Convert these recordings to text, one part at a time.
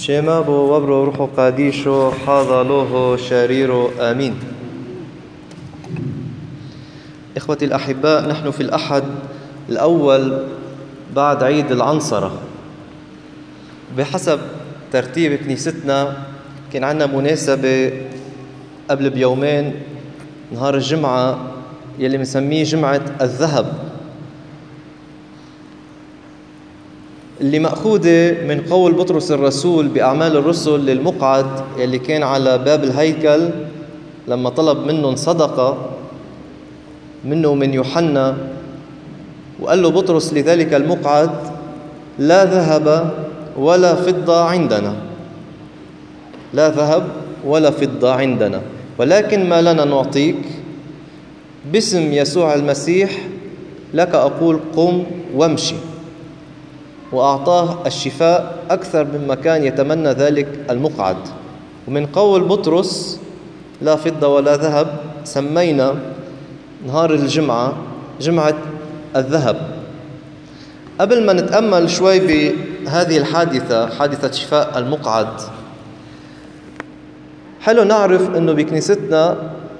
شمابو وبرو روحو قاديشو حاضلوه شريرو آمين. إخوتي الأحباء، نحن في الأحد الأول بعد عيد العنصرة. بحسب ترتيب كنيستنا كان عندنا مناسبة قبل بيومين، نهار الجمعة يلي بنسميه جمعة الذهب، اللي مأخوذة من قول بطرس الرسول بأعمال الرسل للمقعد اللي كان على باب الهيكل لما طلب منهم صدقة منه ومن يوحنا، وقال له بطرس لذلك المقعد: لا ذهب ولا فضة عندنا، لا ذهب ولا فضة عندنا، ولكن ما لنا نعطيك، باسم يسوع المسيح لك أقول قم وامشي. وأعطاه الشفاء أكثر مما كان يتمنى ذلك المقعد. ومن قول بطرس لا فضة ولا ذهب سمينا نهار الجمعة جمعة الذهب. قبل ما نتأمل شوي بهذه الحادثة، حادثة شفاء المقعد، حلو نعرف أنه بكنيستنا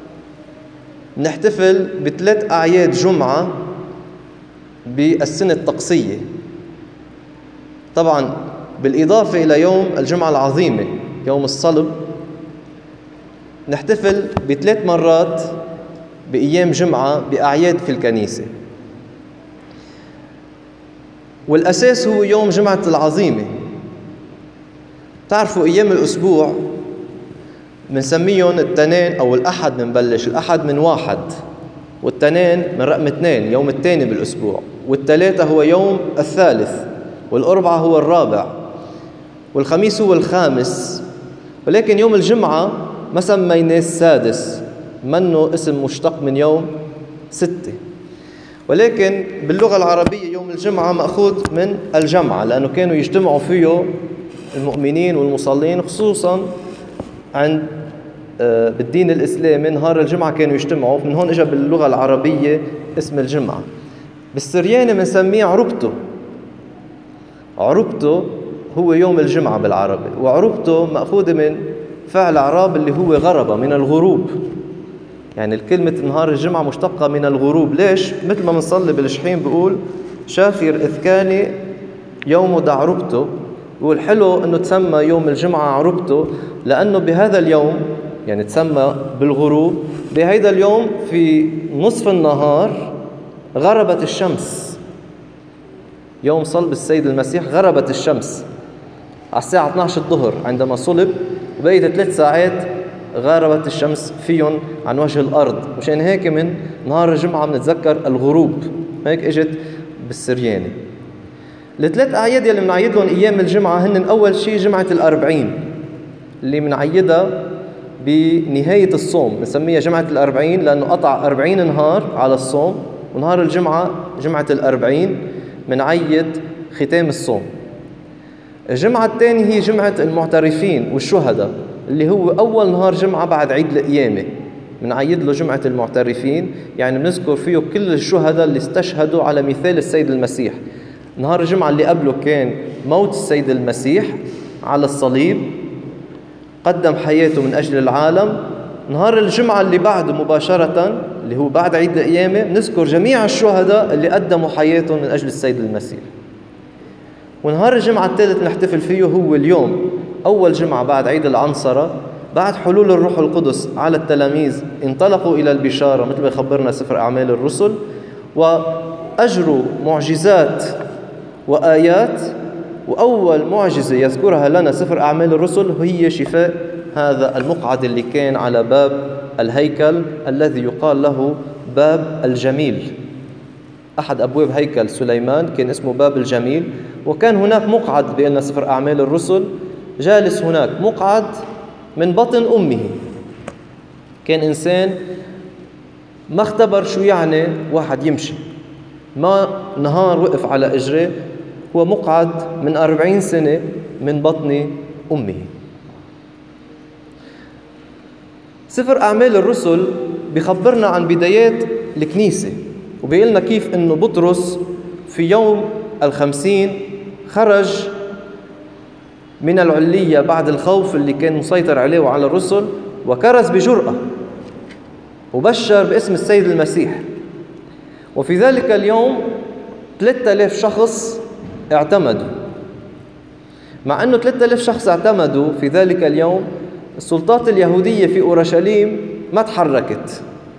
نحتفل ب3 أعياد جمعة بالسنة الطقسية، طبعا بالإضافة إلى يوم الجمعة العظيمة يوم الصلب. نحتفل ب3 مرات بأيام جمعة بأعياد في الكنيسة، والأساس هو يوم جمعة العظيمة. تعرفوا أيام الأسبوع بنسميهم التنين أو الأحد، بنبلش الأحد من 1، والتنين من رقم 2 يوم الثاني بالأسبوع، والثلاثة هو يوم الثالث، والأربعة هو الرابع، والخميس هو الخامس. ولكن يوم الجمعة ما سميناه السادس، منه اسم مشتق من يوم 6. ولكن باللغة العربية يوم الجمعة مأخوذ من الجمعة، لأنه كانوا يجتمعوا فيه المؤمنين والمصلين، خصوصا عند بالدين الإسلامي نهار الجمعة كانوا يجتمعوا، من هون إجا باللغة العربية اسم الجمعة. بالسرياني بنسميه عربته. عربته هو يوم الجمعة بالعربي، وعربته مأخوذة من فعل عراب اللي هو غربة، من الغروب. يعني الكلمة نهار الجمعة مشتقة من الغروب. ليش؟ مثل ما بنصلي بالشحيم بيقول شافر إذكاني يوم دعربته. بيقول حلو أنه تسمى يوم الجمعة عربته، لأنه بهذا اليوم يعني تسمى بالغروب، بهذا اليوم في نصف النهار غربت الشمس. يوم صلب السيد المسيح غربت الشمس على الساعة 12 الظهر عندما صلب، وبقيت 3 ساعات غربت الشمس فيهم عن وجه الأرض. مشان هيك من نهار الجمعة بنتذكر الغروب، هيك اجت بالسرياني. ال3 أعياد اللي بنعيد لهم أيام الجمعة هن أول شيء جمعة ال40 اللي بنعيدها بنهاية الصوم، بنسميها جمعة ال40 لأنه قطع 40 نهار على الصوم، ونهار الجمعة جمعة ال40 بنعيد ختام الصوم. الجمعة الثانية هي جمعة المعترفين والشهداء، اللي هو أول نهار جمعة بعد عيد القيامة، بنعيد له جمعة المعترفين، يعني بنذكر فيه كل الشهداء اللي استشهدوا على مثال السيد المسيح. نهار الجمعة اللي قبله كان موت السيد المسيح على الصليب، قدم حياته من أجل العالم. نهار الجمعة اللي بعده مباشرة اللي هو بعد عيد القيامة نذكر جميع الشهداء اللي قدموا حياتهم من أجل السيد المسيح. ونهار الجمعة الثالث نحتفل فيه هو اليوم أول جمعة بعد عيد العنصرة، بعد حلول الروح القدس على التلاميذ انطلقوا إلى البشارة مثل ما يخبرنا سفر أعمال الرسل، وأجروا معجزات وآيات. وأول معجزة يذكرها لنا سفر أعمال الرسل هي شفاء هذا المقعد اللي كان على باب الهيكل الذي يقال له باب الجميل. أحد أبواب هيكل سليمان كان اسمه باب الجميل، وكان هناك مقعد بيقولنا سفر أعمال الرسل جالس هناك، مقعد من بطن أمه. كان إنسان ما اختبر شو يعني واحد يمشي، ما نهار وقف على إجريه، هو مقعد من 40 سنة من بطن أمه. سفر أعمال الرسل بيخبرنا عن بدايات الكنيسة، وبيقلنا كيف إنه بطرس في يوم 50 خرج من العلية بعد الخوف اللي كان مسيطر عليه وعلى الرسل، وكرز بجرأة وبشر باسم السيد المسيح. وفي ذلك اليوم 3000 شخص اعتمدوا. مع أنه 3000 شخص اعتمدوا في ذلك اليوم، السلطات اليهودية في أورشليم ما تحركت.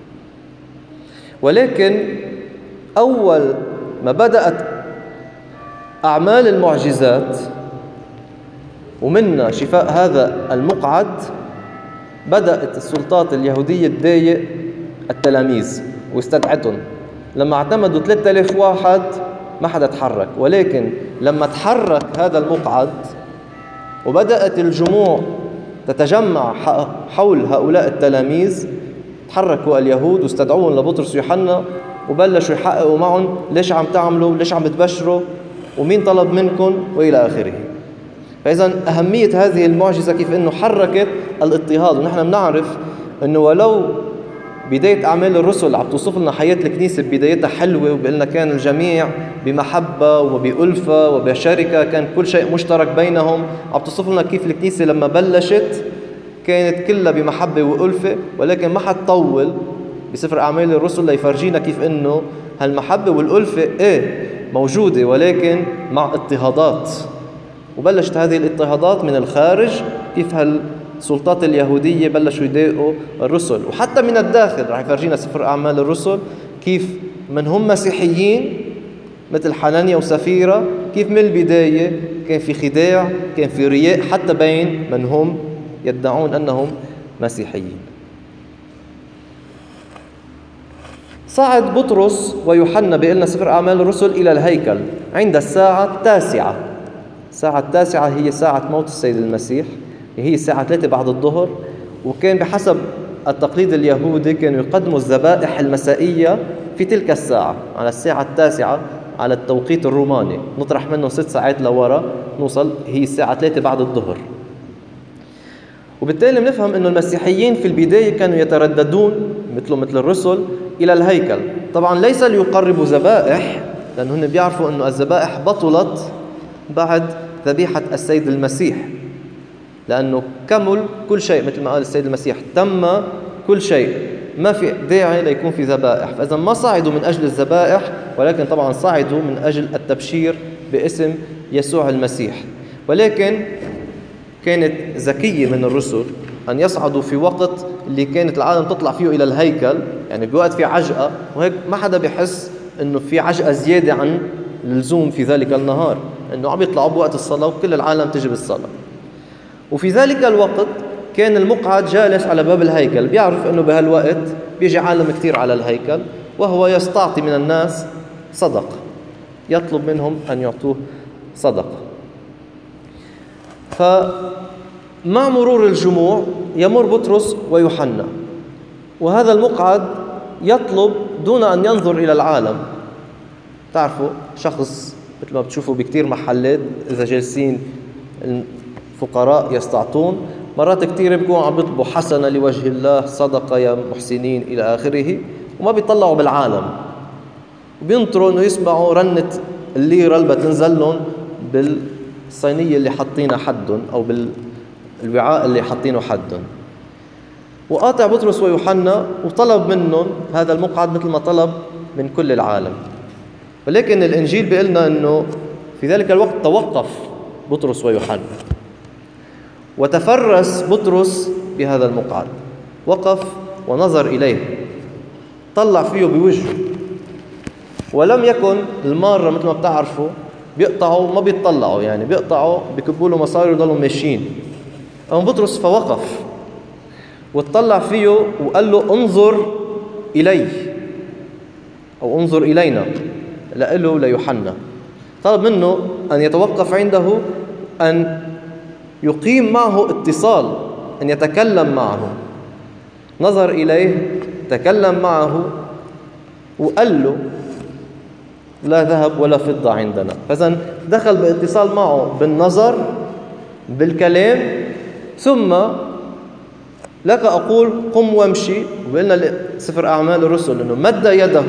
ولكن أول ما بدأت أعمال المعجزات ومنها شفاء هذا المقعد، بدأت السلطات اليهودية تضايق التلاميذ واستدعتهم. لما اعتمدوا 3000 واحد ما حدا تحرك، ولكن لما تحرك هذا المقعد وبدأت الجموع تتجمع حول هؤلاء التلاميذ، تحركوا اليهود واستدعوهم لبطرس ويوحنا وبلشوا يحققوا معهم ليش عم تعملوا، ليش عم بتبشروا، ومين طلب منكم، وإلى آخره. فإذا أهمية هذه المعجزة كيف أنه حركت الاضطهاد. ونحن بنعرف أنه ولو بداية أعمال الرسل عم توصف لنا حياة الكنيسة بدايتها حلوة، وبقلنا كان الجميع بمحبة وبألفة وبشركة، كان كل شيء مشترك بينهم. عم توصف لنا كيف الكنيسة لما بلشت كانت كلها بمحبة وألفة، ولكن ما حتطول بسفر أعمال الرسل ليفرجينا كيف أنه هالمحبة والألفة موجودة، ولكن مع اضطهادات. وبلشت هذه الاضطهادات من الخارج، كيف السلطات اليهودية بلشوا يضايقوا الرسل، وحتى من الداخل رح يفرجينا سفر أعمال الرسل كيف من هم مسيحيين مثل حنانيا وسفيرة، كيف من البداية كان في خداع، كان في رياء حتى بين من هم يدعون أنهم مسيحيين. صعد بطرس ويوحنا بقلنا سفر أعمال الرسل إلى الهيكل عند الساعة 9. الساعة 9 هي ساعة موت السيد المسيح، هي الساعة 3 بعد الظهر. وكان بحسب التقليد اليهودي كانوا يقدموا الذبائح المسائية في تلك الساعة على الساعة 9 على التوقيت الروماني، نطرح منه 6 ساعات لورا نوصل هي الساعة 3 بعد الظهر. وبالتالي بنفهم أنه المسيحيين في البداية كانوا يترددون مثل الرسل إلى الهيكل، طبعا ليس ليقربوا ذبائح، لأنهم بيعرفوا أنه الذبائح بطلت بعد ذبيحة السيد المسيح، لأنه كمل كل شيء مثل ما قال السيد المسيح، تم كل شيء، ما في داعي ليكون في ذبائح. فإذا ما صعدوا من أجل الذبائح، ولكن طبعا صعدوا من أجل التبشير باسم يسوع المسيح. ولكن كانت ذكية من الرسل أن يصعدوا في وقت اللي كانت العالم تطلع فيه إلى الهيكل، يعني بوقت في عجقة، وهيك ما حدا بيحس أنه في عجقة زيادة عن اللزوم في ذلك النهار، أنه عم يطلعوا بوقت الصلاة وكل العالم تجي بالصلاة. وفي ذلك الوقت كان المقعد جالس على باب الهيكل، بيعرف أنه بهالوقت بيجي عالم كتير على الهيكل، وهو يستعطي من الناس صدقة، يطلب منهم أن يعطوه صدقة. فمع مرور الجموع يمر بطرس ويوحنا، وهذا المقعد يطلب دون أن ينظر إلى العالم. تعرفوا شخص مثل ما بتشوفوا بكتير محلات إذا جالسين الفقراء يستعطون، مرات كتير بيكونوا عم بيطلبوا حسنة لوجه الله، صدقة يا محسنين إلى آخره، وما بيطلعوا بالعالم، وبينطروا إنه يسمعوا رنة الليرة اللي بتنزل لهم بالصينية اللي حاطينها حدهم أو بالوعاء اللي حاطينه حدهم. وقاطع بطرس ويوحنا وطلب منهم هذا المقعد مثل ما طلب من كل العالم. ولكن الإنجيل بيقولنا أنه في ذلك الوقت توقف بطرس ويوحنا، وتفرس بطرس بهذا المقعد، وقف ونظر إليه، طلع فيه بوجهه، ولم يكن المارة مثل ما بتعرفوا بيقطعوا ما بيطلعوا، يعني بيقطعوا بيكبوا له مصاري وضلوا ماشيين. أما بطرس فوقف واتطلع فيه وقال له انظر إلي، أو انظر إلينا، لقله ليوحنا. طلب منه أن يتوقف عنده، أن يقيم معه اتصال، أن يتكلم معه. نظر إليه، تكلم معه، وقال له لا ذهب ولا فضة عندنا. فإذن دخل باتصال معه بالنظر، بالكلام، ثم لك أقول قم وامشي. وقلنا سفر أعمال الرسل أنه مد يده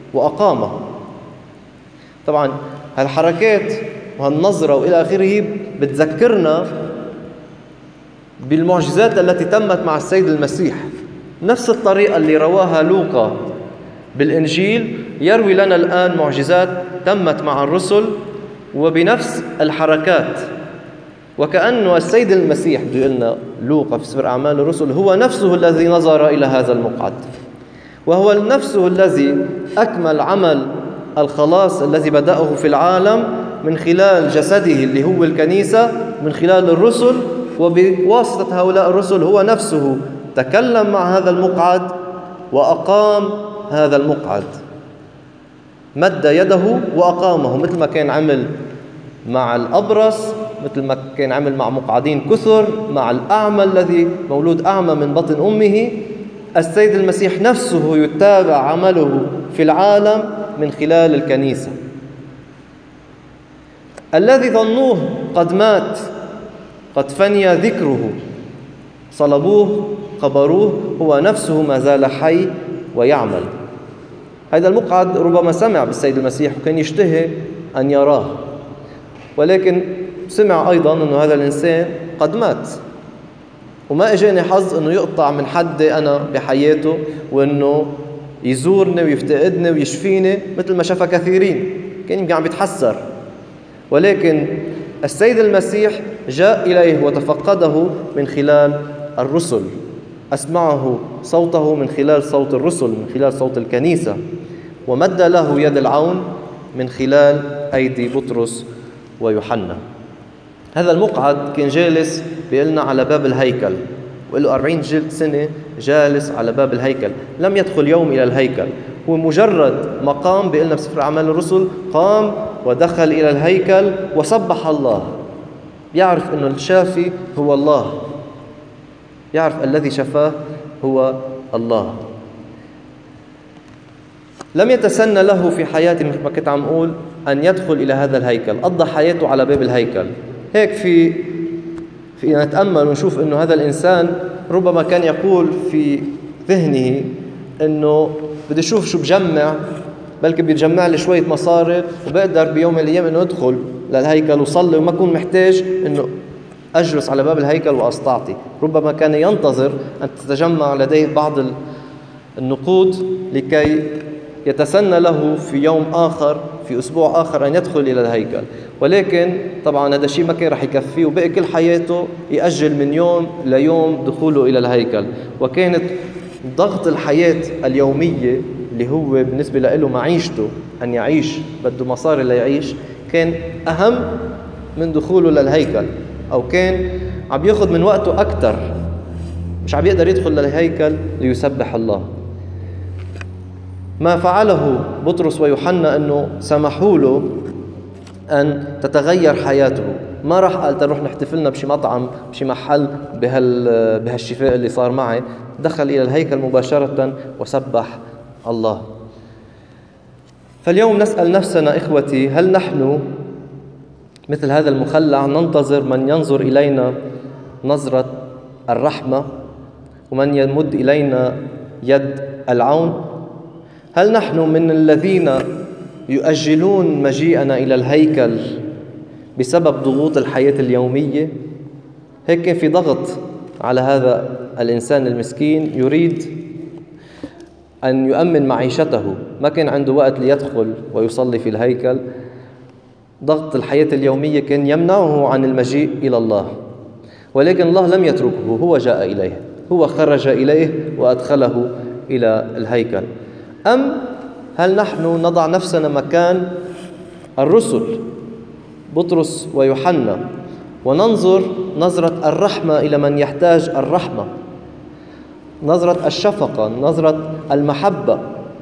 وأقامه. طبعا هالحركات وهالنظرة وإلى آخره بتذكرنا بالمعجزات التي تمت مع السيد المسيح. نفس الطريقة اللي رواها لوقا بالإنجيل يروي لنا الآن معجزات تمت مع الرسل وبنفس الحركات، وكأنه السيد المسيح بده لنا لوقا في سفر أعمال الرسل هو نفسه الذي نظر إلى هذا المقعد، وهو نفسه الذي أكمل عمل الخلاص الذي بدأه في العالم من خلال جسده اللي هو الكنيسة، من خلال الرسل، وبواسطة هؤلاء الرسل هو نفسه تكلم مع هذا المقعد وأقام هذا المقعد، مد يده وأقامه، مثل ما كان عمل مع الأبرص، مثل ما كان عمل مع مقعدين كثر، مع الأعمى الذي مولود أعمى من بطن أمه. السيد المسيح نفسه يتابع عمله في العالم من خلال الكنيسة. الذي ظنوه قد مات، قد فني ذكره، صلبوه، قبروه، هو نفسه ما زال حي ويعمل. هذا المقعد ربما سمع بالسيد المسيح وكان يشتهي أن يراه، ولكن سمع أيضا أن هذا الإنسان قد مات، وما إجاني حظ أنه يقطع من حدي أنا بحياته وأنه يزورني ويفتقدني ويشفيني مثل ما شفى كثيرين، كان يمكن عم بيتحسر. ولكن السيد المسيح جاء إليه وتفقده من خلال الرسل، أسمعه صوته من خلال صوت الرسل، من خلال صوت الكنيسة، ومد له يد العون من خلال أيدي بطرس ويوحنا. هذا المقعد كان جالس بيقلنا على باب الهيكل، وله 40 سنة جالس على باب الهيكل، لم يدخل يوم إلى الهيكل، هو مجرد مقام بيقلنا بسفر أعمال الرسل قام ودخل إلى الهيكل وسبح الله. يعرف أن الشافي هو الله، يعرف الذي شفاه هو الله. لم يتسنى له في حياته مثل ما كنت عم أقول أن يدخل إلى هذا الهيكل، قضى حياته على باب الهيكل. هيك في نتأمل ونشوف أنه هذا الإنسان ربما كان يقول في ذهنه أنه بدي أشوف شو بجمع، بلكي بيجمع لي شوية مصاري وبقدر بيوم من الأيام أنه أدخل للهيكل وصلي وما أكون محتاج أنه أجلس على باب الهيكل وأستعطي. ربما كان ينتظر أن تتجمع لديه بعض النقود لكي يتسنى له في يوم آخر، في أسبوع آخر، أن يدخل إلى الهيكل. ولكن طبعا هذا الشيء ما كان رح يكفيه، وبقي كل حياته يأجل من يوم ليوم دخوله إلى الهيكل. وكانت ضغط الحياة اليومية اللي هو بالنسبة له معيشته، أن يعيش بده مصاري ليعيش، كان أهم من دخوله للهيكل، أو كان عم ياخذ من وقته أكثر، مش عم يقدر يدخل للهيكل ليسبح الله. ما فعله بطرس ويوحنا أنه سمحوا له أن تتغير حياته. ما راح قال تروح نحتفلنا بشي مطعم بشي محل بهالشفاء اللي صار معي، دخل إلى الهيكل مباشرة وسبح الله. فاليوم نسأل نفسنا إخوتي، هل نحن مثل هذا المخلع ننتظر من ينظر إلينا نظرة الرحمة ومن يمد إلينا يد العون؟ هل نحن من الذين يؤجلون مجيئنا إلى الهيكل بسبب ضغوط الحياة اليومية؟ هيك كان في ضغط على هذا الإنسان المسكين يريد أن يؤمن معيشته، ما كان عنده وقت ليدخل ويصلي في الهيكل. ضغط الحياة اليومية كان يمنعه عن المجيء إلى الله، ولكن الله لم يتركه، هو جاء إليه، هو خرج إليه وأدخله إلى الهيكل. أم هل نحن نضع نفسنا مكان الرسل بطرس ويوحنا وننظر نظرة الرحمة إلى من يحتاج الرحمة، نظرة الشفقة، نظرة المحبة،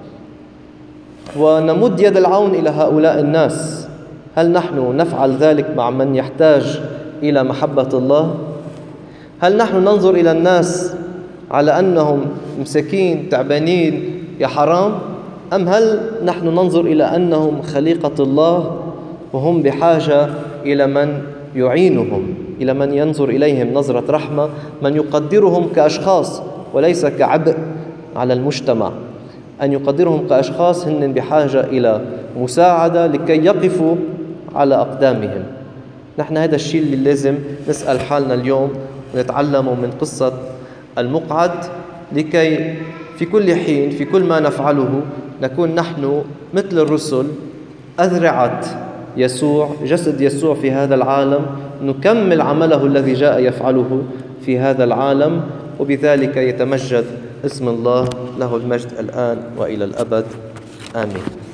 ونمد يد العون إلى هؤلاء الناس؟ هل نحن نفعل ذلك مع من يحتاج إلى محبة الله؟ هل نحن ننظر إلى الناس على أنهم مساكين تعبانين يا حرام؟ أم هل نحن ننظر إلى أنهم خليقة الله وهم بحاجة إلى من يعينهم، إلى من ينظر إليهم نظرة رحمة، من يقدرهم كأشخاص وليس كعبء على المجتمع، أن يقدرهم كأشخاص هن بحاجة إلى مساعدة لكي يقفوا على أقدامهم؟ نحن هذا الشيء اللي لازم نسأل حالنا اليوم ونتعلمه من قصة المقعد، لكي في كل حين في كل ما نفعله نكون نحن مثل الرسل أذرعة يسوع، جسد يسوع في هذا العالم، نكمل عمله الذي جاء يفعله في هذا العالم، وبذلك يتمجد اسم الله، له المجد الآن وإلى الأبد. آمين.